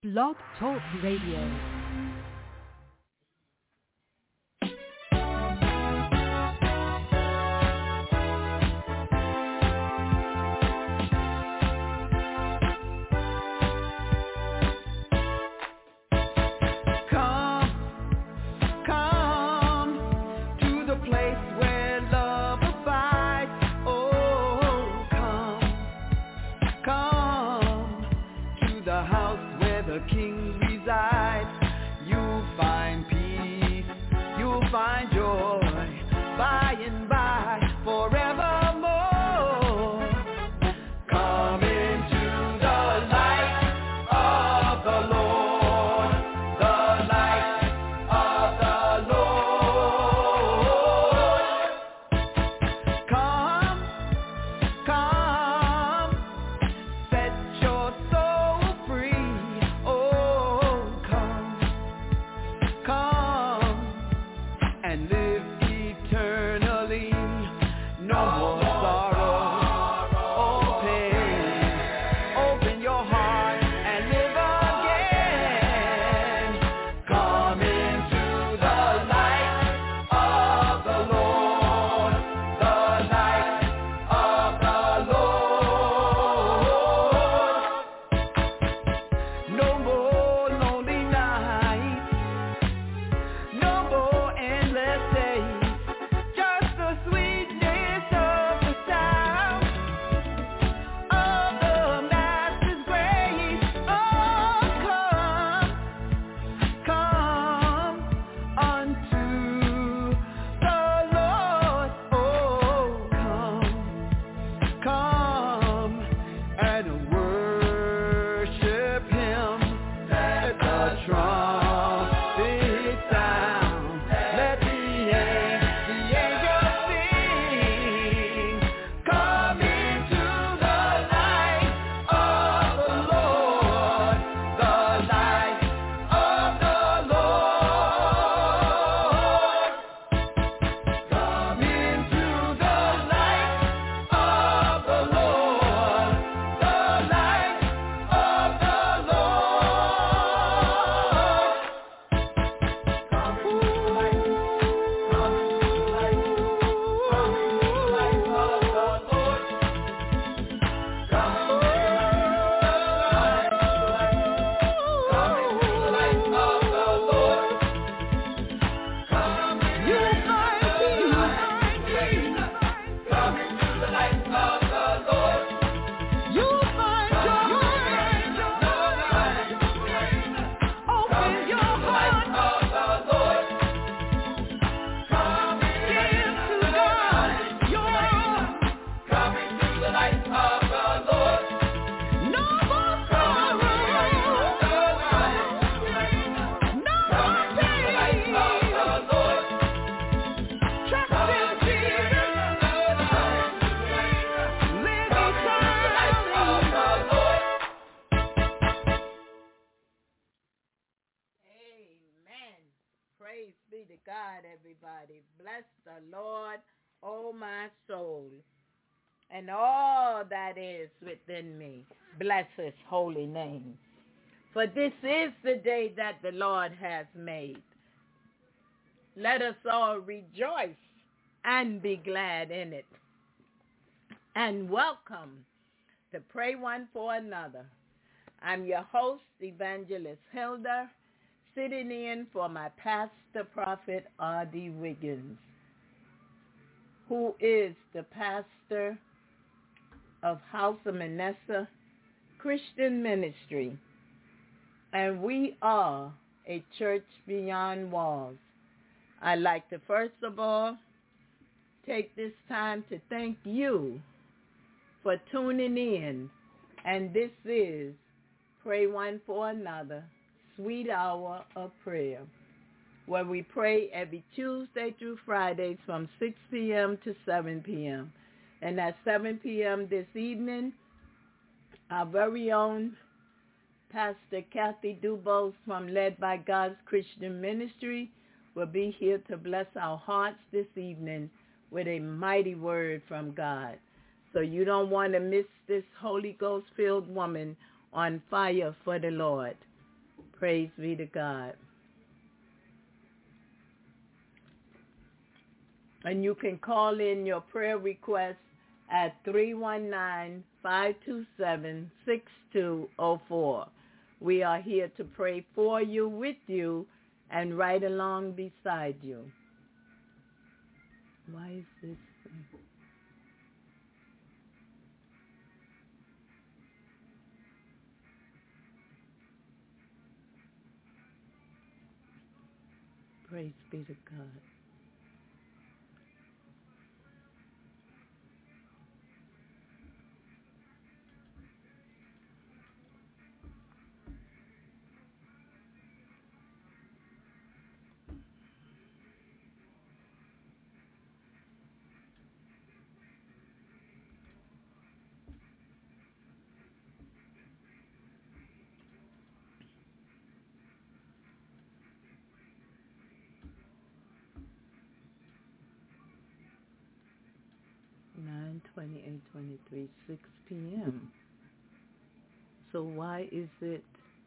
Blog Talk Radio. Everybody, bless the Lord, oh my soul, and all that is within me. Bless his holy name. For this is the day that the Lord has made. Let us all rejoice and be glad in it. And welcome to Pray One for Another. I'm your host, Evangelist Hilda, sitting in for my pastor, Prophet R.D. Wiggins, who is the pastor of House of Manasseh Christian Ministry. And we are a church beyond walls. I'd like to first of all take this time to thank you for tuning in. And this is Pray One for Another, Sweet Hour of Prayer, where we pray every Tuesday through Fridays from 6 p.m. to 7 p.m. And at 7 p.m. this evening, our very own Pastor Kathy Dubose from Led by God's Christian Ministry will be here to bless our hearts this evening with a mighty word from God. So you don't want to miss this Holy Ghost-filled woman on fire for the Lord. Praise be to God. And you can call in your prayer requests at 319-527-6204. We are here to pray for you, with you, and right along beside you. Why is this? Praise be to God. Nine 28:23, 6 p.m. So why is it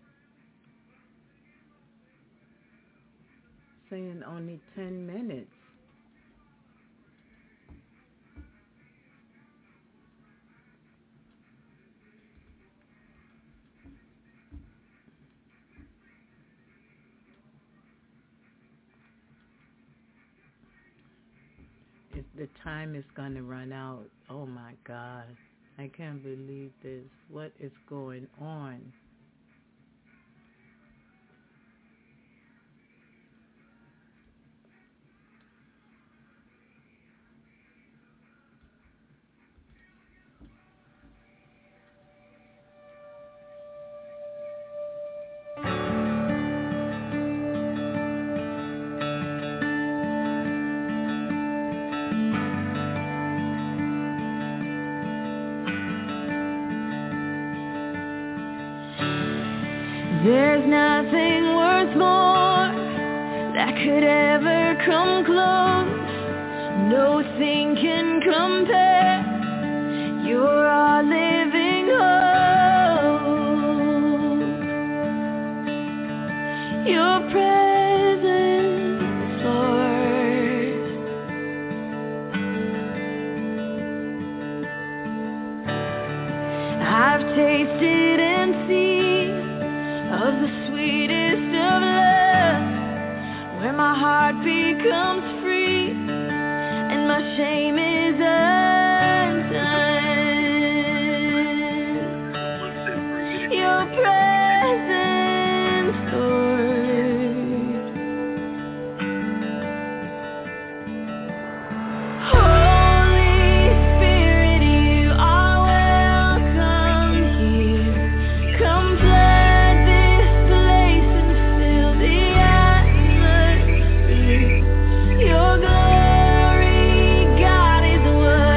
saying only 10 minutes? The time is going to run out. Oh my God. I can't believe this. What is going on? There's nothing worth more that could ever come close. Nothing can compare. You're our living hope. Your presence, Lord. I've tasted and seen of the sweetest of love, where my heart becomes free and my shame is undone. Your presence, Lord. Holy Spirit, you are welcome here. Come flood this place and fill the atmosphere. Your glory, God, is what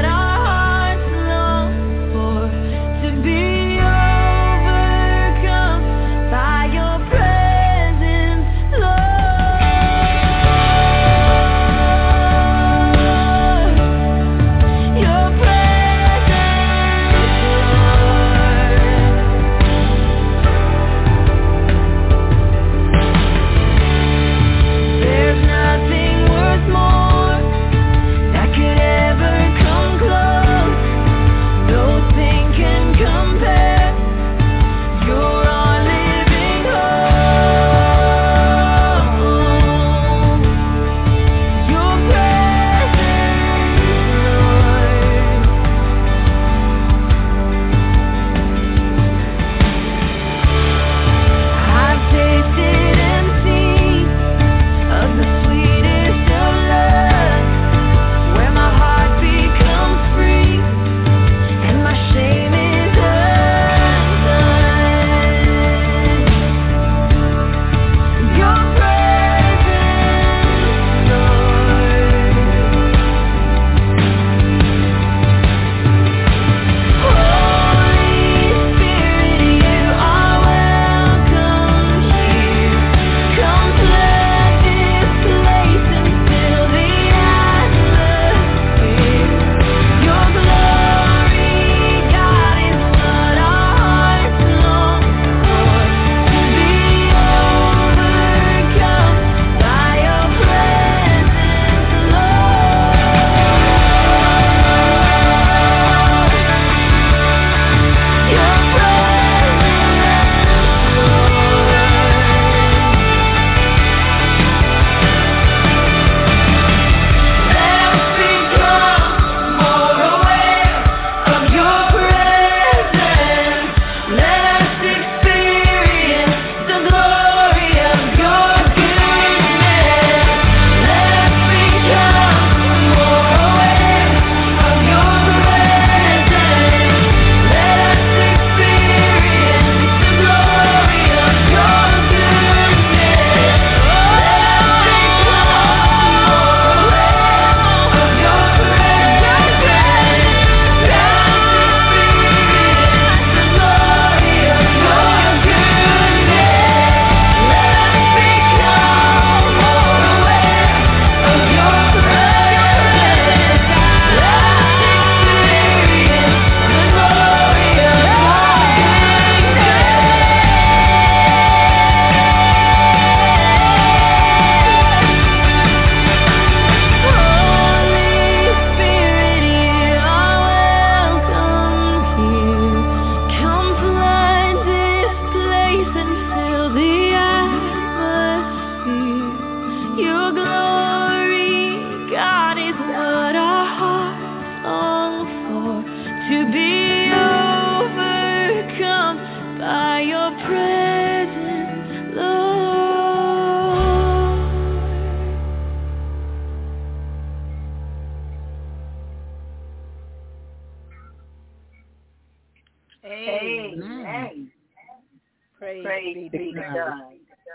be done.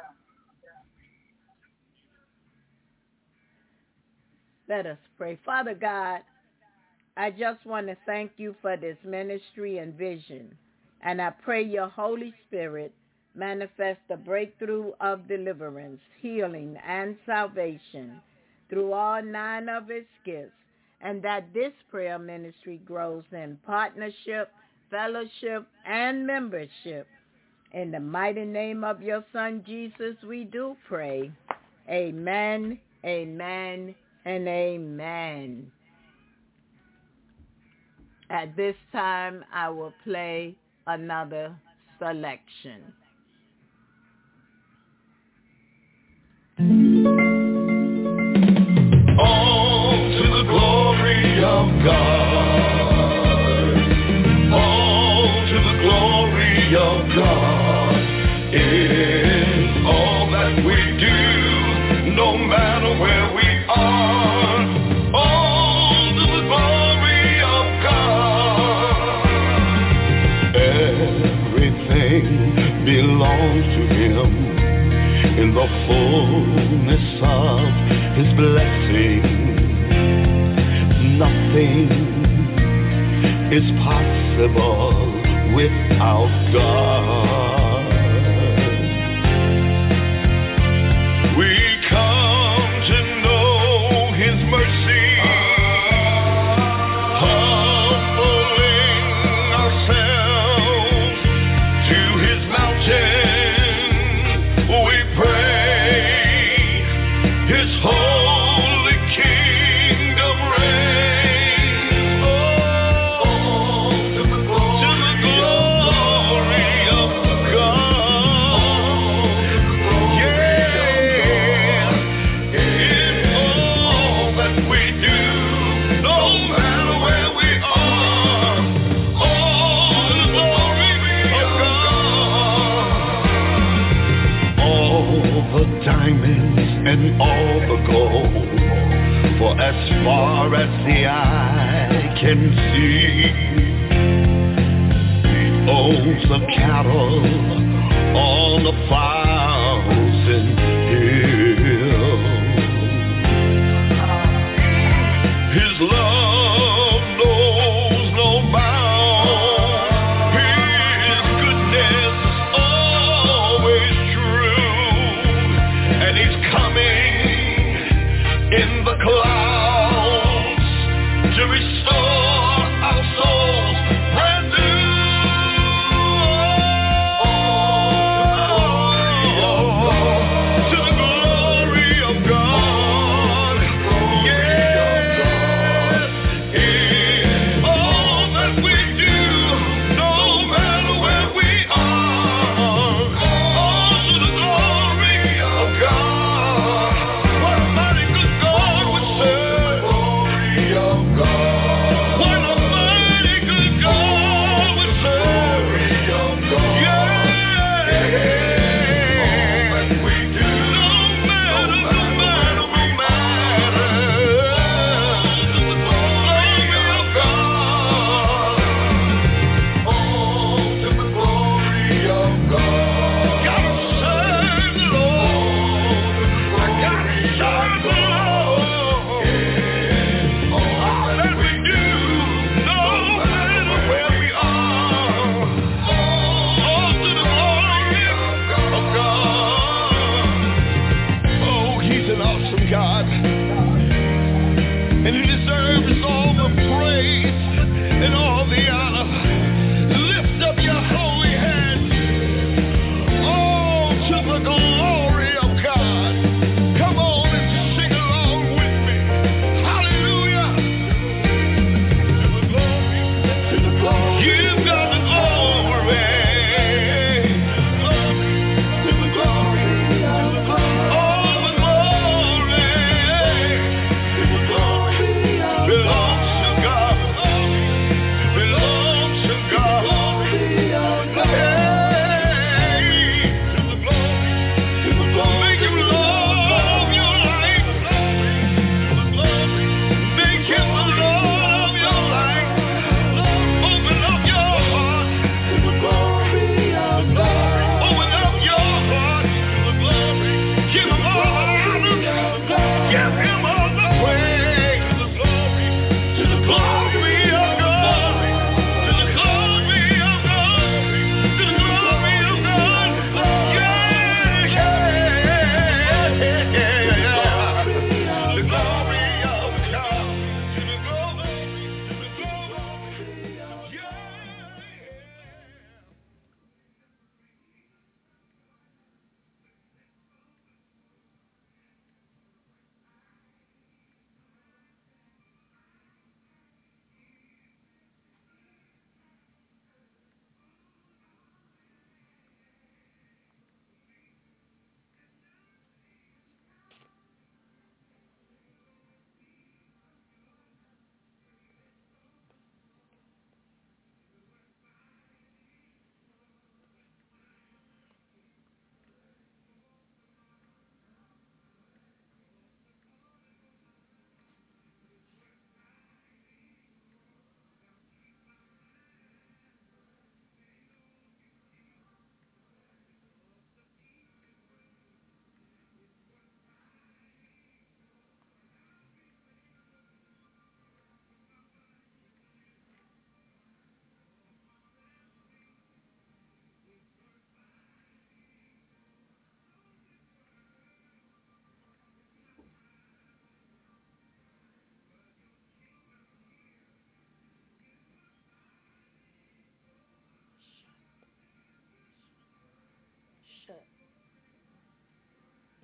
Let us pray. Father God, I just want to thank you for this ministry and vision. And I pray your Holy Spirit manifest the breakthrough of deliverance, healing, and salvation through all 9 of its gifts, and that this prayer ministry grows in partnership, fellowship, and membership. In the mighty name of your Son, Jesus, we do pray. Amen, amen, and amen. At this time, I will play another selection. All to the glory of God. All to the glory of God. In all that we do, no matter where we are. All to the glory of God. Everything belongs to him. In the fullness of his blessing, nothing is possible without God. We come to know his mercy, humbling ourselves to his mountain. We pray his holy kingdom reigns. Oh, to the glory of God. Yeah, in all that we do, no matter where we are. Oh, to the glory of God. All the diamonds and all the gold, for as far as the eye can see, he owns the cattle on 1,000 hills. His love knows no bounds. His goodness is always true. And he's coming in the clouds to restore our souls brand new.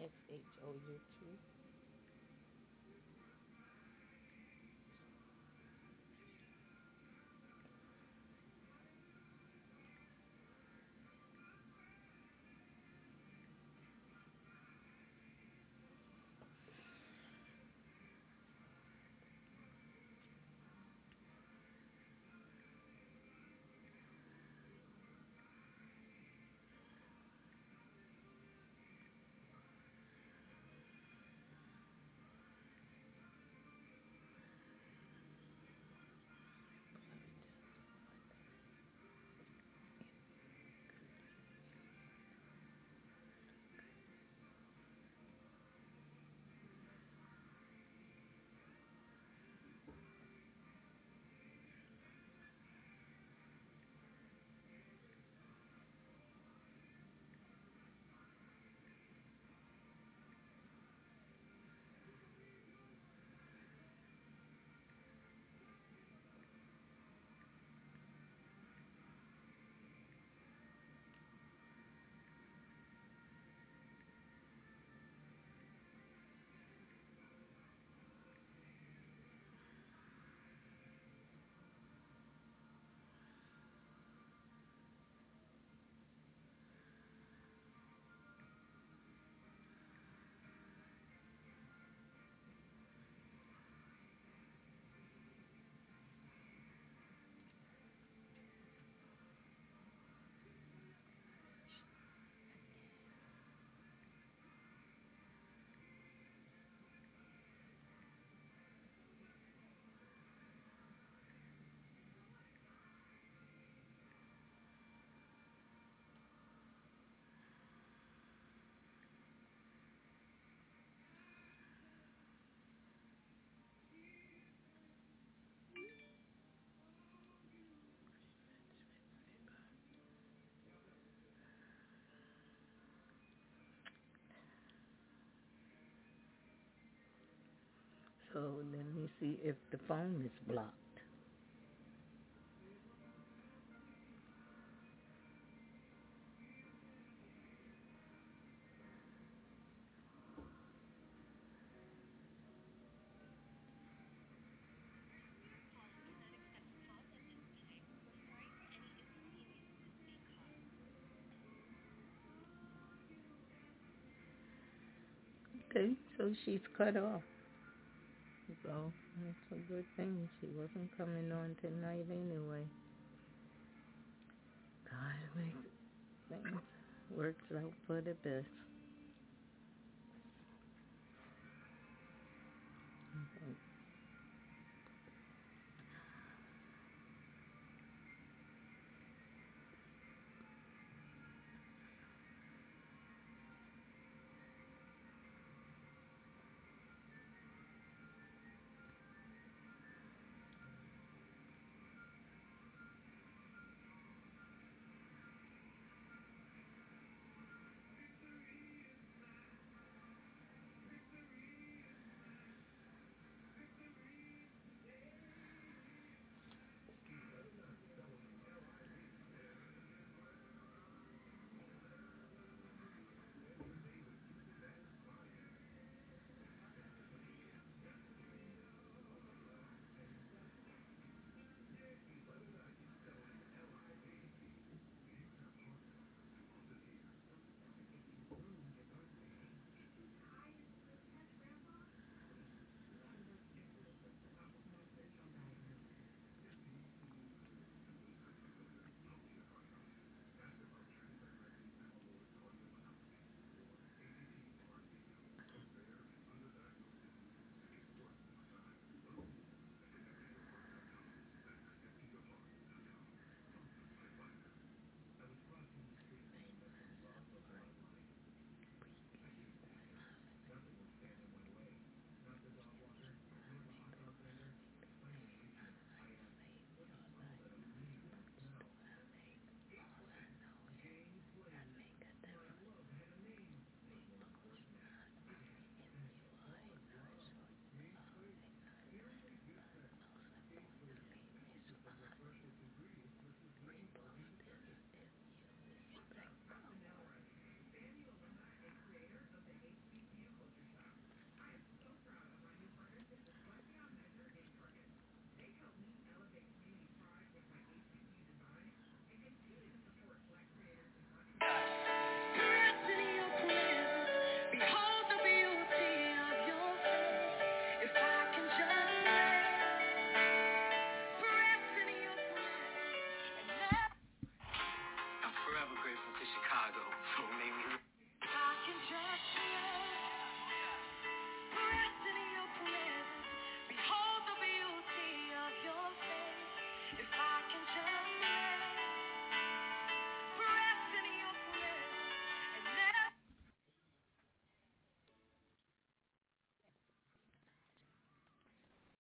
SHOU2. So let me see if the phone is blocked. Okay, so she's cut off. So that's a good thing. She wasn't coming on tonight anyway. God makes things works out for the best. Okay. Chicago, so it made me